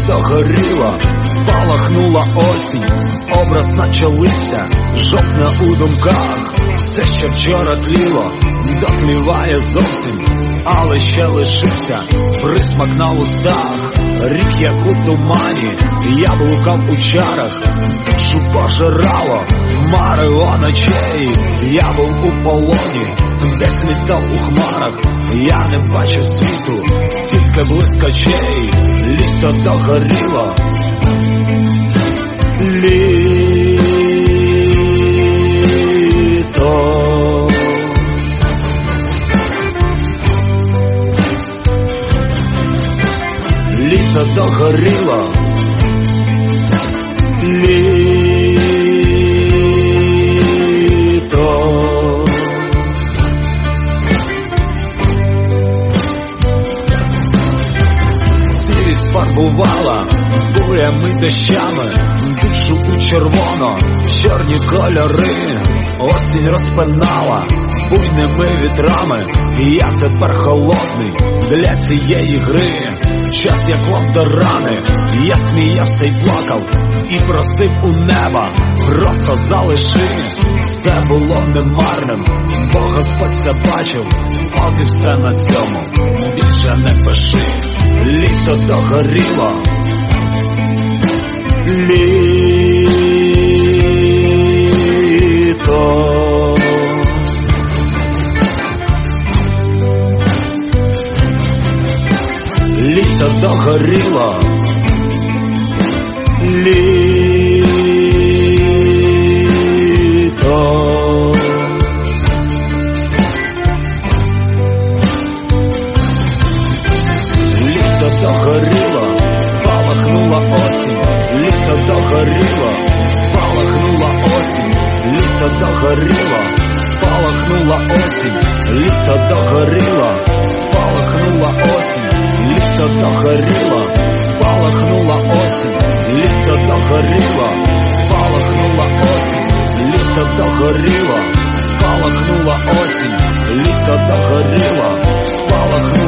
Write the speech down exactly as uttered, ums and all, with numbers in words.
догоріло, спалахнула осінь, образ наче листя, жовтне у думках. Все, що вчора тліло, дотліває зовсім, але ще лишився присмак на устах. Рік як у тумані, я блукав у чарах, душу пожирало марево ночей. Я був у полоні, десь літав у хмарах, я не бачив світу, тільки блиск очей. Літо догоріло, літо. Літо догоріло, літо. Сірість фарбувала бурями дощами, душу у червоно, чорні кольори. Осінь розпинала буйними вітрами, я тепер холодний для цієї гри. Час як лавдорани, я сміявся й плакав, і просив у неба, просто залиши. Все було немарним, бо Господь все бачив, от і все на цьому, більше не пиши. Літо догоріло, літо. Літо догоріло, літо. Літо догоріло, спалахнула осінь. Літо догоріло, спалахнула осінь. Літо догоріло, спалахнула осінь. Літо догоріло, спалахнула осінь. Літо догоріло, спалахнула осінь. Літо догоріло, спалахнула осінь. Літо догоріло, спалахнула осінь. Літо догоріло, спалахнула